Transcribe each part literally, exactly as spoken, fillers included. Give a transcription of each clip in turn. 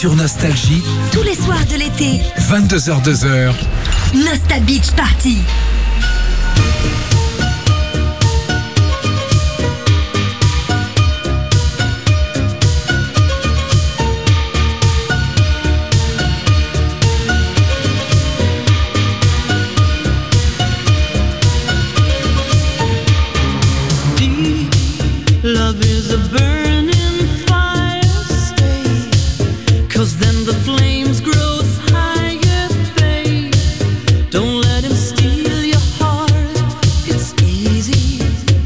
sur Nostalgie. Tous les soirs de l'été. vingt-deux heures deux heures. Nostal Beach Party. Love is a burning fire, stay, 'cause then the flames grow higher, babe. Don't let him steal your heart, it's easy,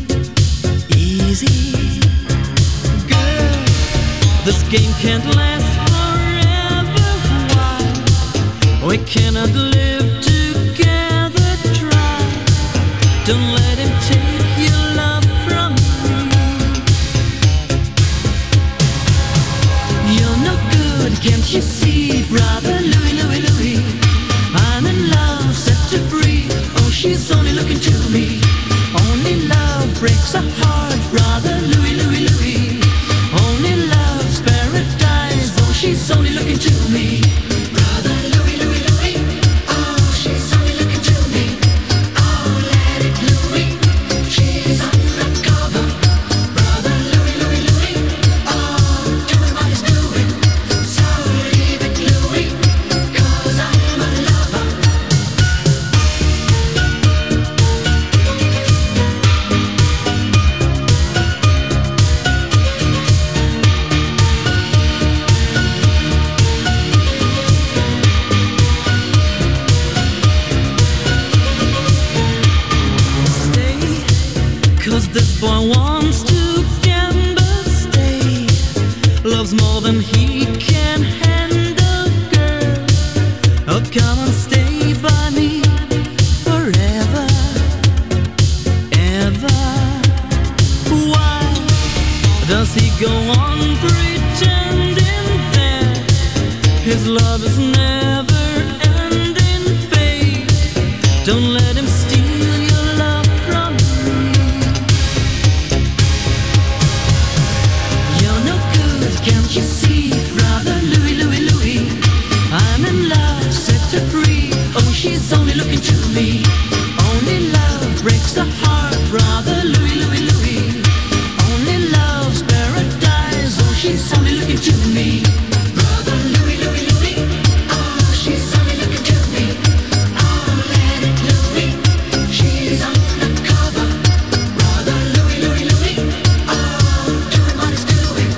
easy. Girl, this game can't last forever, why? We cannot live together, try. Don't let him take your love from me. Can't you see, brother Louie, Louie, Louie? I'm in love, set her free. Oh, she's only looking to me. Only love breaks a heart, brother Louie, Louie, Louie. Only love's paradise. Oh, she's only looking to me. Brother Louie, Louie, Louie. Oh, she's only looking to me. Oh, let it Louie. She's undercover. Brother Louie, Louie, Louie. Oh, doing what he's doing. This boy wants to gamble, stay. Loves more than he can handle, girl. Oh, come and stay by me forever, ever. Why does he go on pretending that his love is never ending, babe? Don't let him steal your love from me. Can't you see, brother Louie, Louie, Louie? I'm in love, set her free. Oh, she's only looking to me. Only love breaks the heart, brother Louie, Louie, Louie. Only love's paradise. Oh, she's only looking to me. Brother Louie, Louie, Louie. Oh, she's only looking to me. Oh, let it Louie. She's undercover. Brother Louie, Louie, Louie. Oh, doing what he's doing.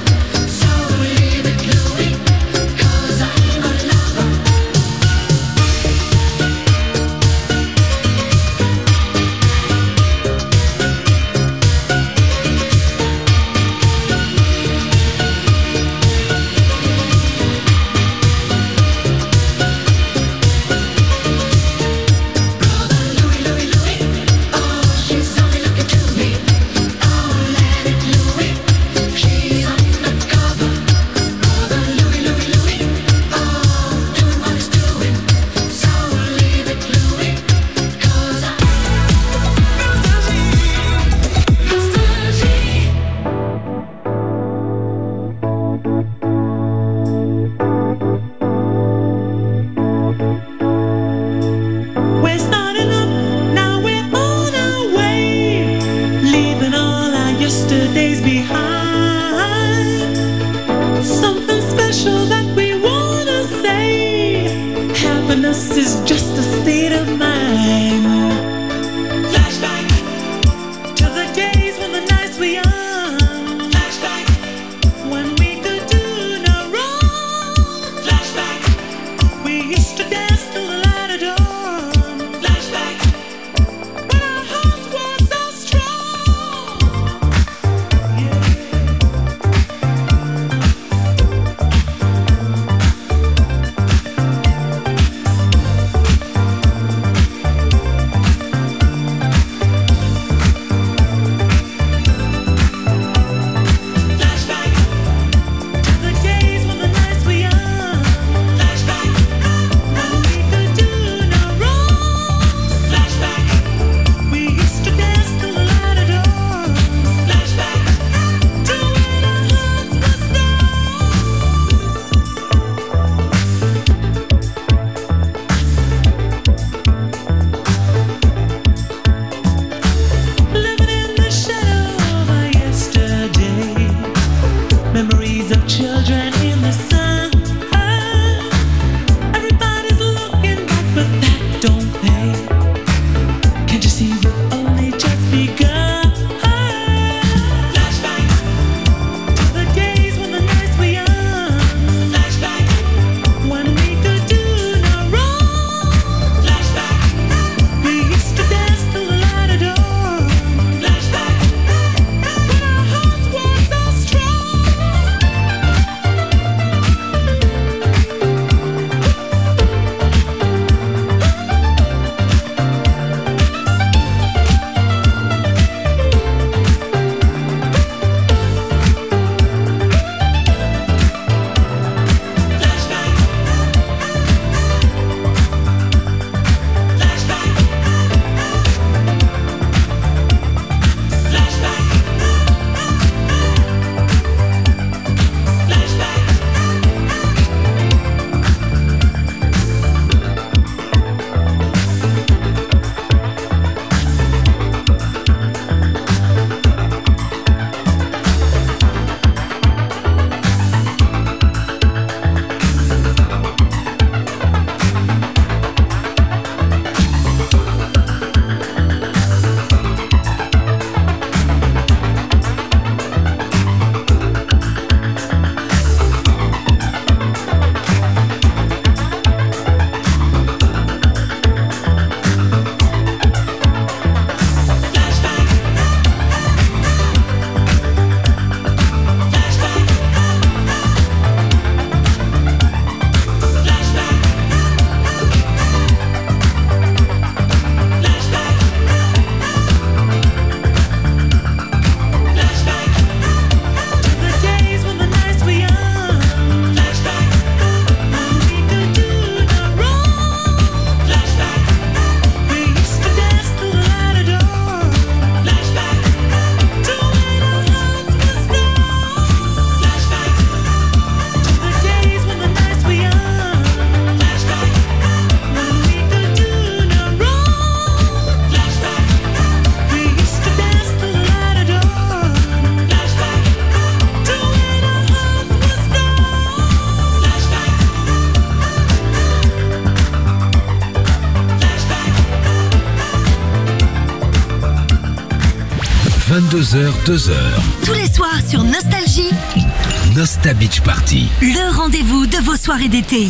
vingt-deux heures, deux heures. Tous les soirs sur Nostalgie, Nostal Beach Party. le rendez-vous de vos soirées d'été.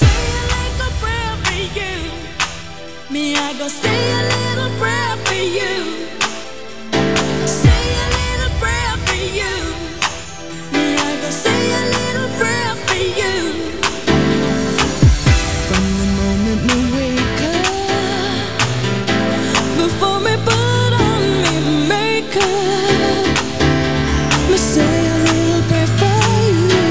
Me, I go say a little prayer for you. Say a little prayer for you. Me, I go say a little prayer for you. From the moment we wake up, before me put on me makeup, me say a little prayer for you.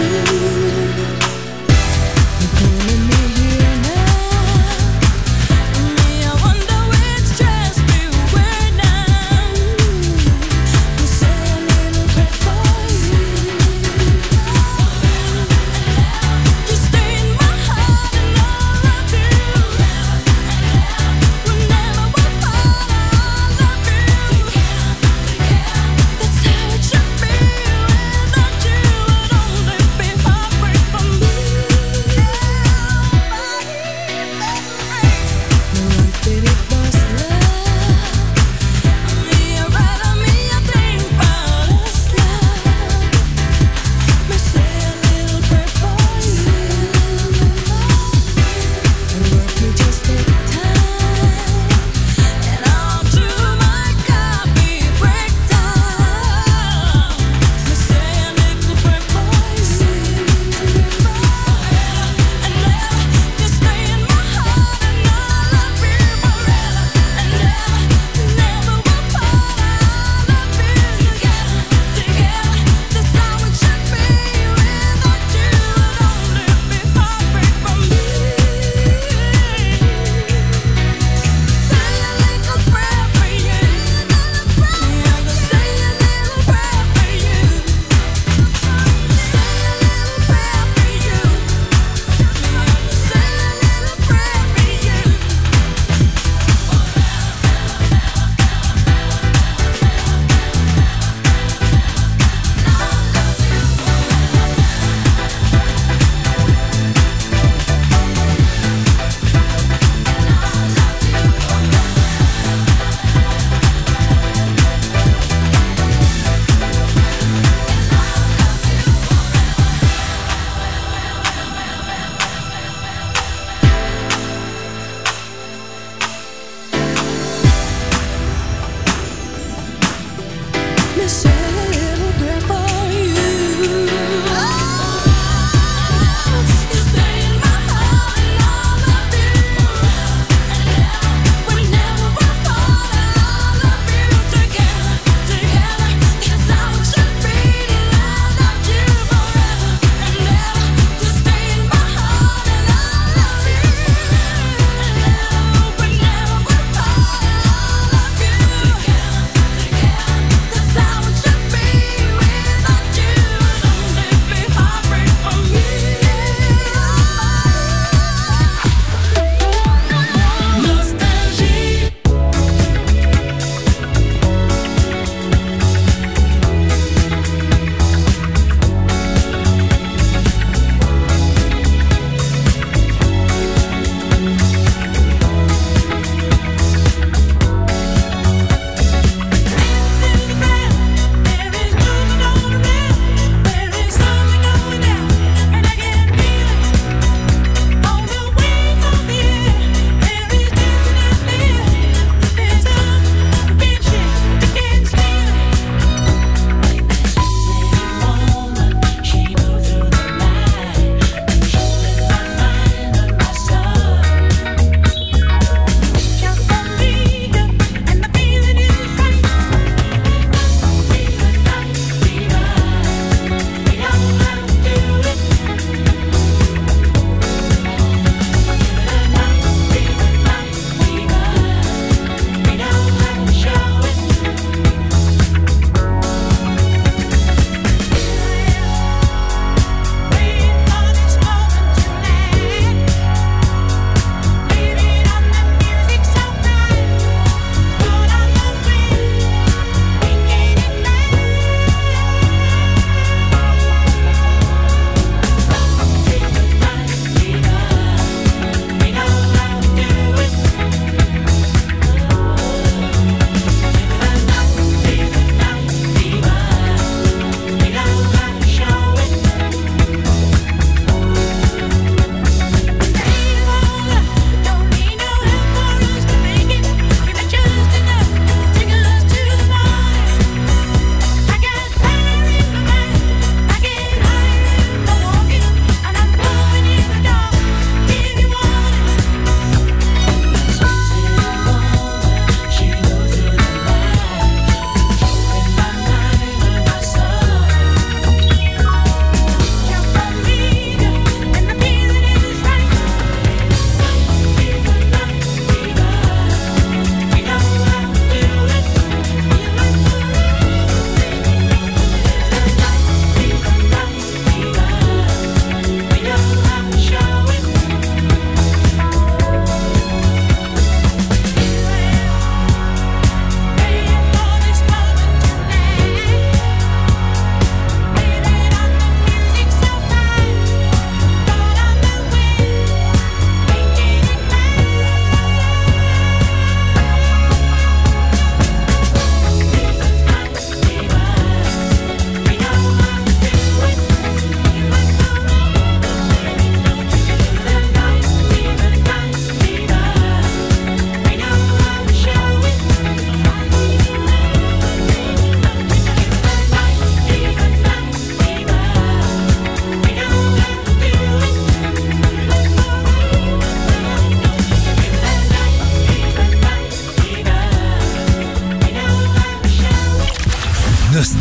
You're calling me here now. Me, I wonder which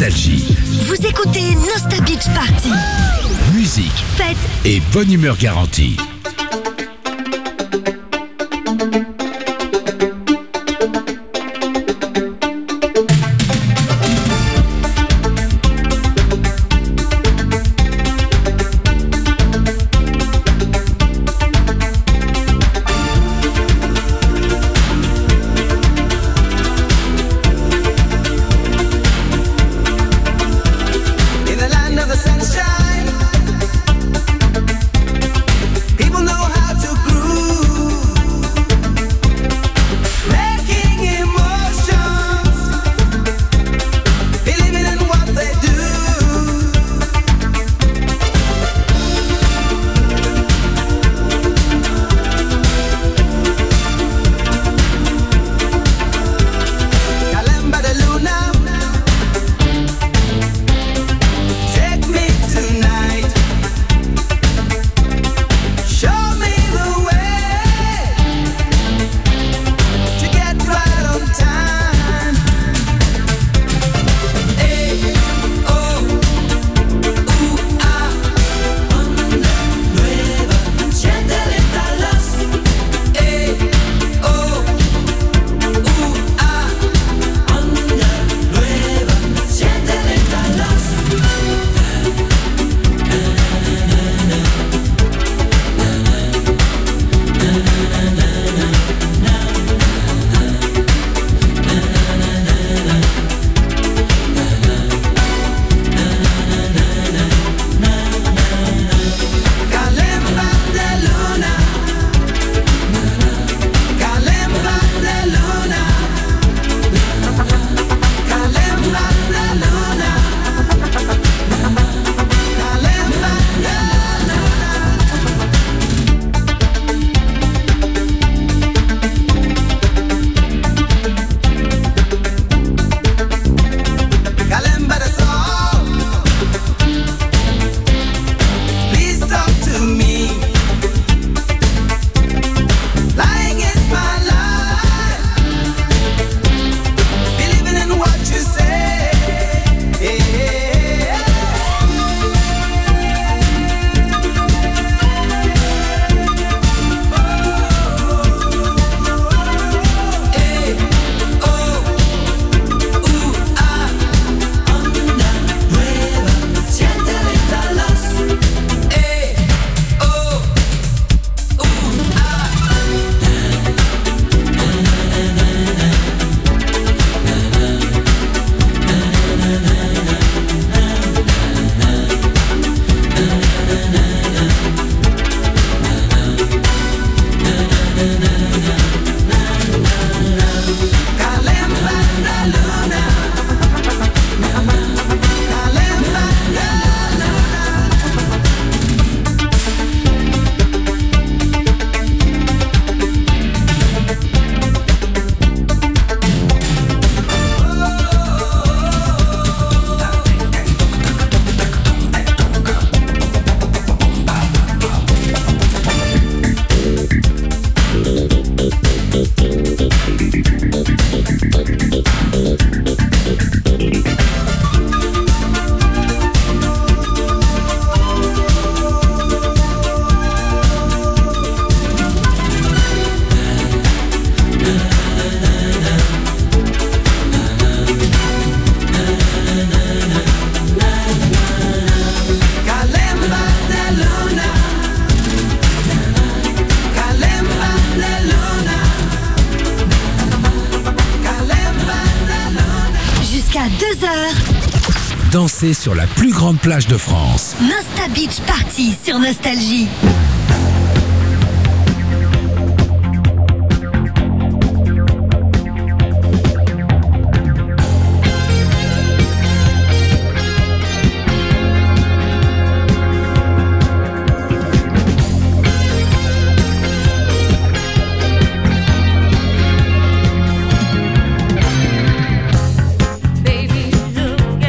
Nostalgie. Vous écoutez Nostal Beach Party. Musique, Fête et bonne humeur garantie. deux heures. Dansez sur la plus grande plage de France. Nostal Beach Party sur Nostalgie.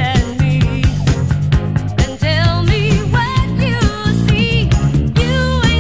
Tell me what you see. You ain't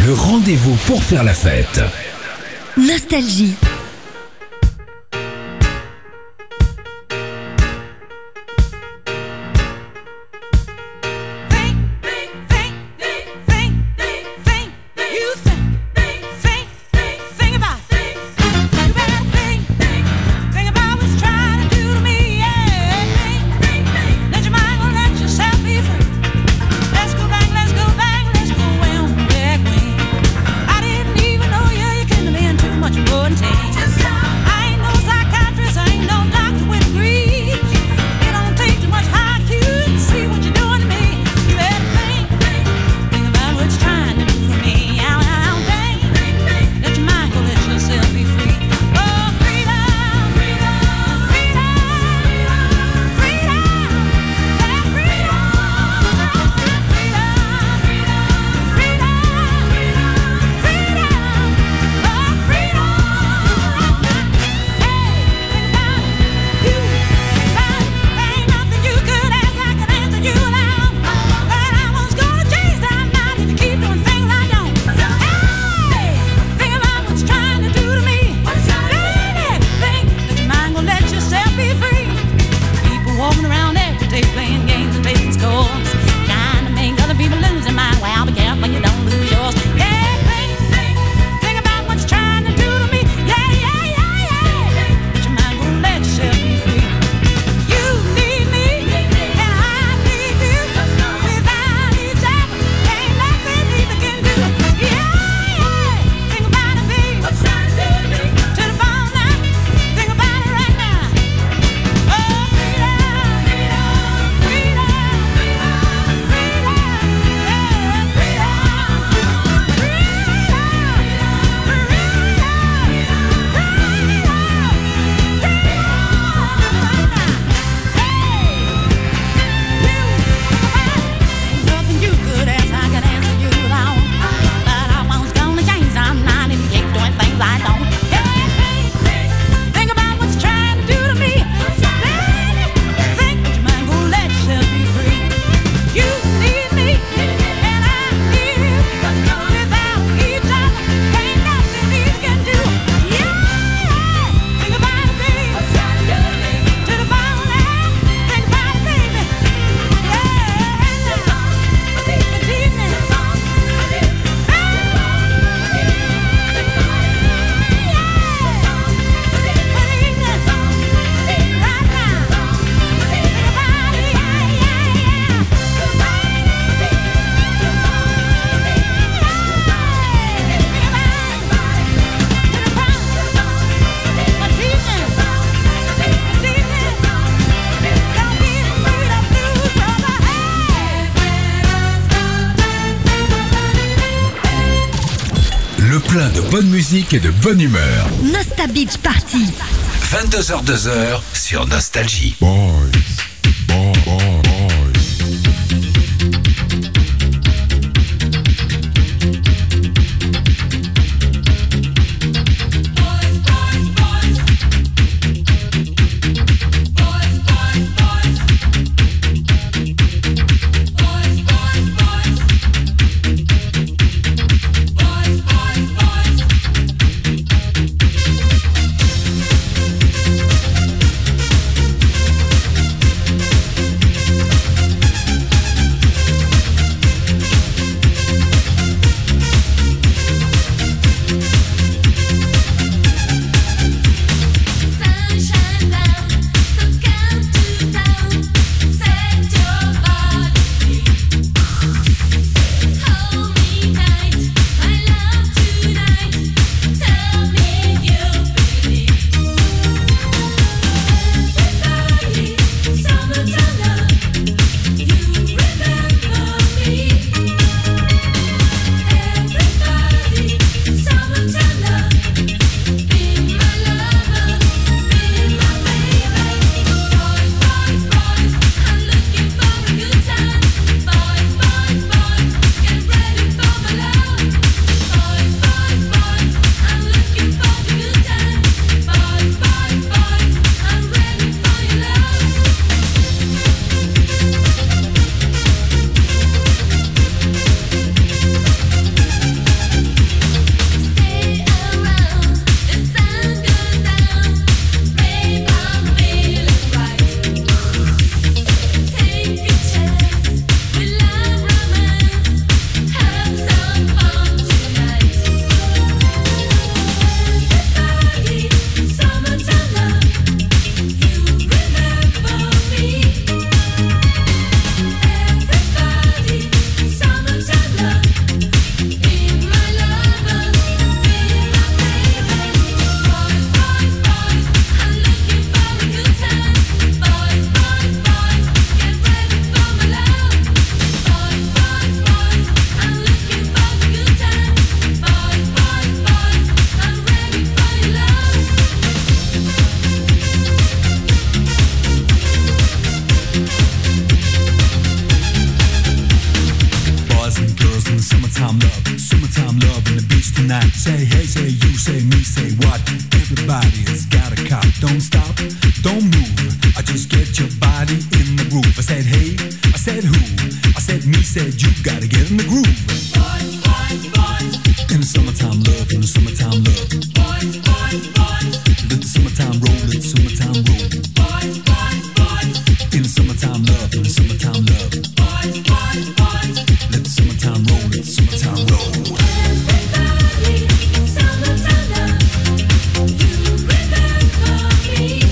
le rendez-vous pour faire la fête. Nostalgie. Plein de bonne musique et de bonne humeur. Nostal Beach Party. vingt-deux heures deux heures sur Nostalgie. Boys, boy, boy, boys. night. Say hey, say you, say me, say what? Everybody's got a cop. Don't stop, don't move. I just get your body in the groove. I said hey, I said who? I said me, said you. Gotta get in the groove. Boys, boys, boys. In the summertime love, in the summertime love. Boys, boys, boys. Let the summertime roll, let the summertime roll. Boys, boys, boys. In the summertime love, in the summertime love. Boys, boys, boys. Let the summertime roll, let the summertime roll. Everybody, summertime love. You remember me.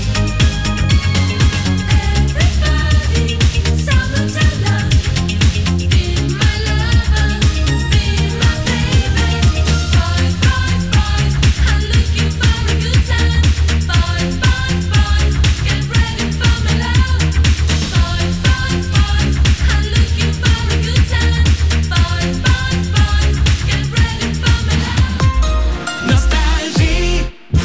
Everybody, summertime love. Be my lover, be my baby. Boys, boys, boys. I'm looking for a good time. Boys, boys, boys. Get ready for my love. Boys, boys, boys. I'm looking for a good time. Boys, boys, boys. Get ready for my love. Nostalgie.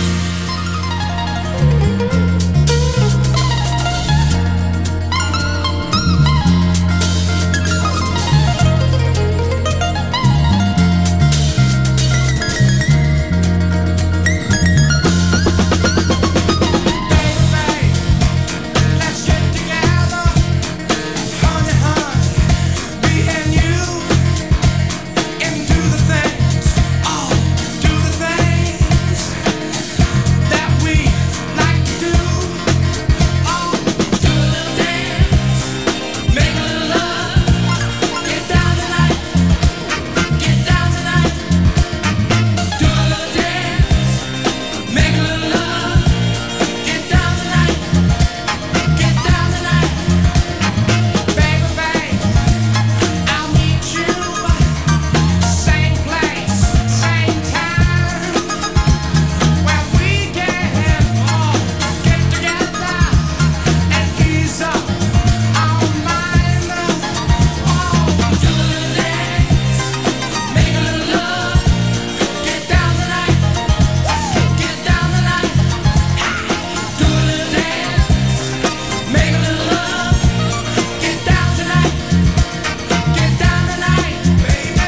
Let's get together, honey, honey, me and you, and do the things, oh, do the things that we like to do, oh, do a little dance, make a little love, get down tonight, get down tonight, do a little dance, make a little love, get down tonight. Get down tonight, baby, baby. I'll meet you, same place, same time, where we can all get together and ease up our mind. Oh, do a little dance, make a little love, get down tonight, get down tonight, do a little dance. Make a little love, get down tonight, get down tonight, baby.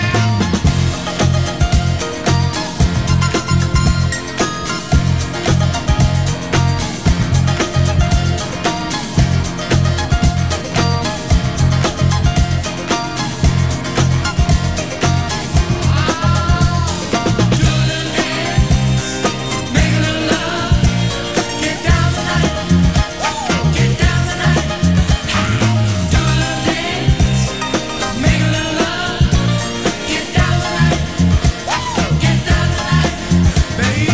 Do a little dance, make a little love, get down tonight, get down tonight. Do a little dance, make a little love, get down tonight, get down tonight, baby.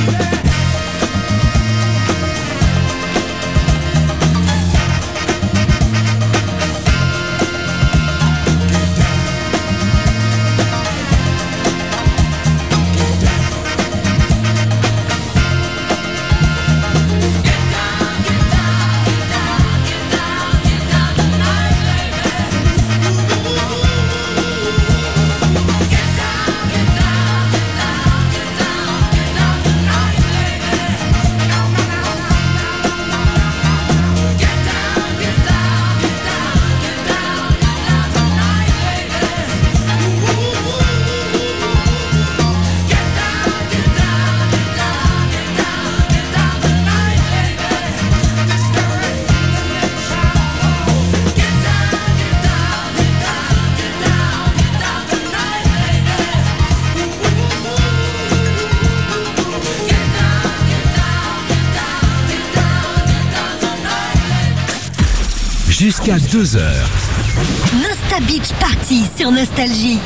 Jusqu'à deux heures. Nosta Beach Party sur Nostalgie.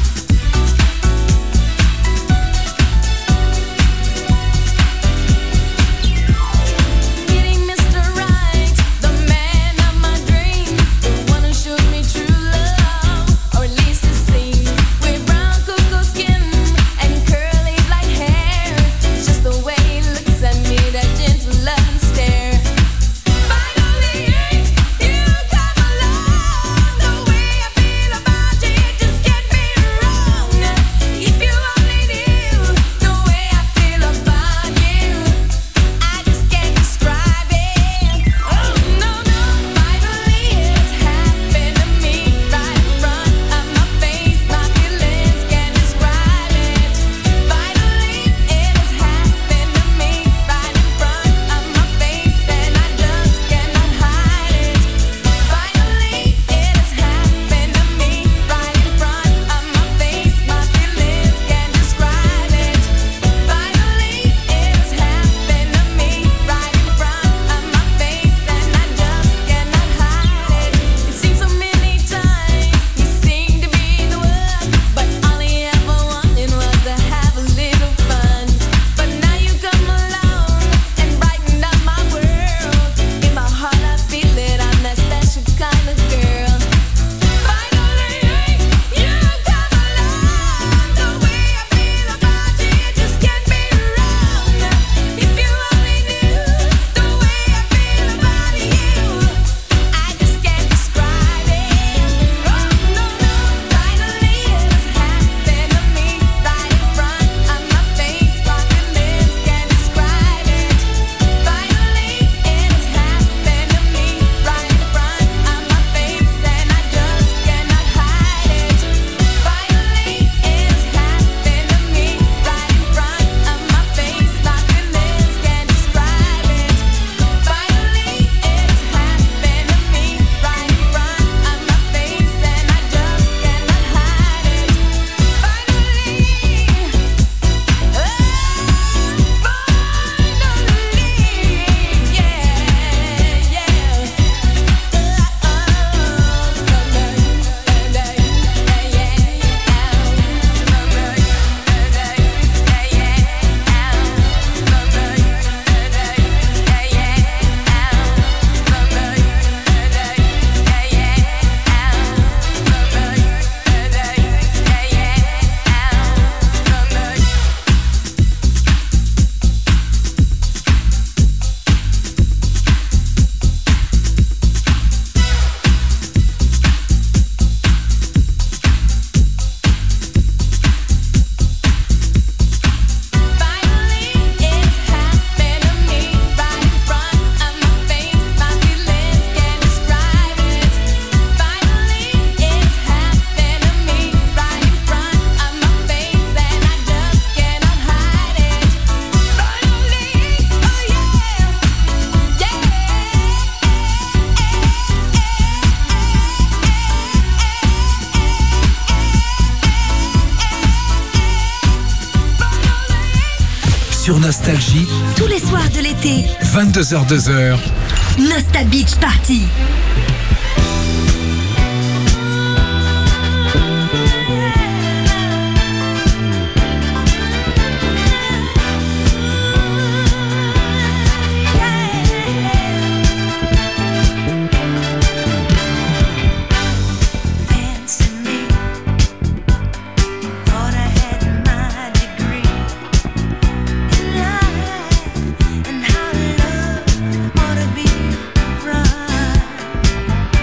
Get sur Nostalgie, Tous les soirs de l'été, vingt-deux heures deux heures. Nostal Beach Party. And how love ought to be right.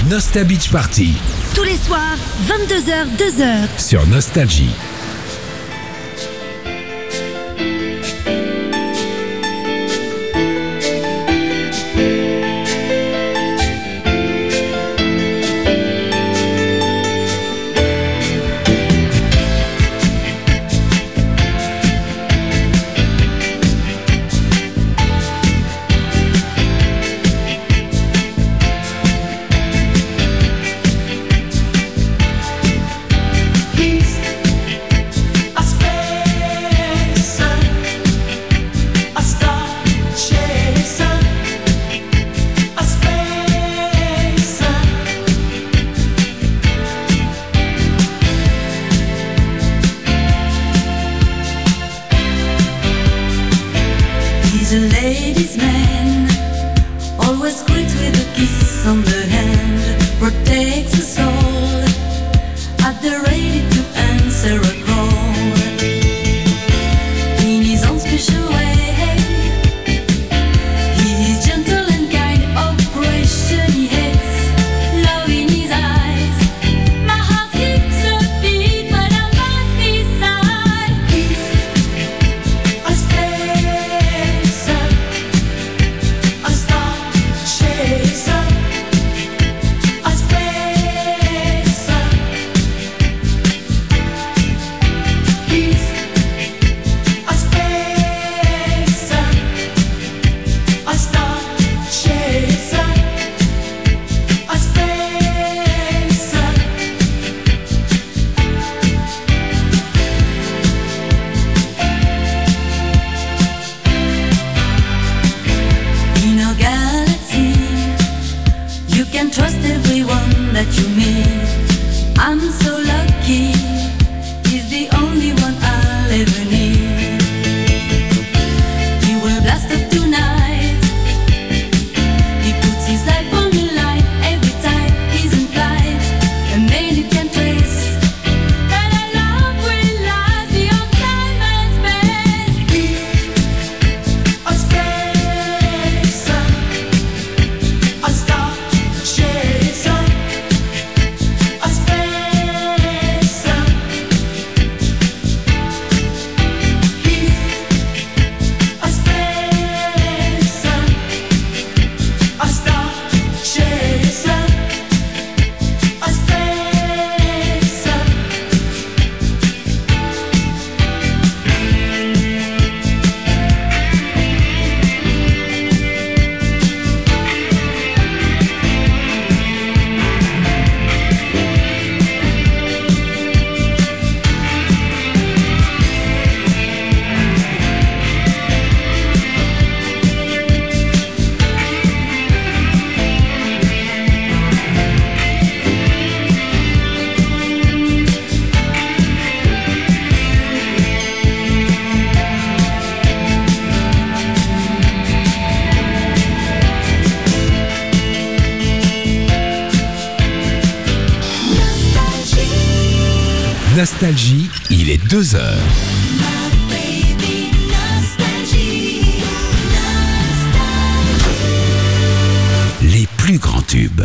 Nostal Beach Party Tous les soirs, vingt-deux heures, deux heures. sur Nostalgie. He's a ladies' man, always greets with a kiss on the hand, protects us all, at the ready to answer a call. In his own special way, he is gentle and kind, oppression he hates, love in his eyes. My heart skips a beat when I'm by his side. He's a spacer, a star chaser, a spacer. He's a spacer, a star chaser, a spacer. In our galaxy, you can trust everyone that you meet. I'm so lucky, he's the only one I'll ever need. He will blast up tonight, he puts his life on the line every time he's in flight. A man you can trace, that I love will last beyond time and space. He's a spacer, a star chaser, a spacer. He's a spacer, a star chaser, a spacer. Nostalgie, il est deux heures. Les plus grands tubes.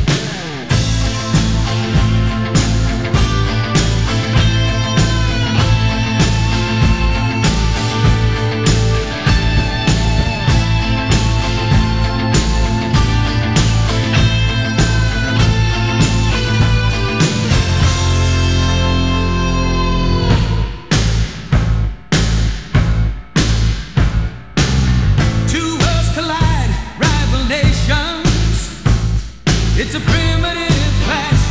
Two worlds collide, rival nations. It's a primitive clash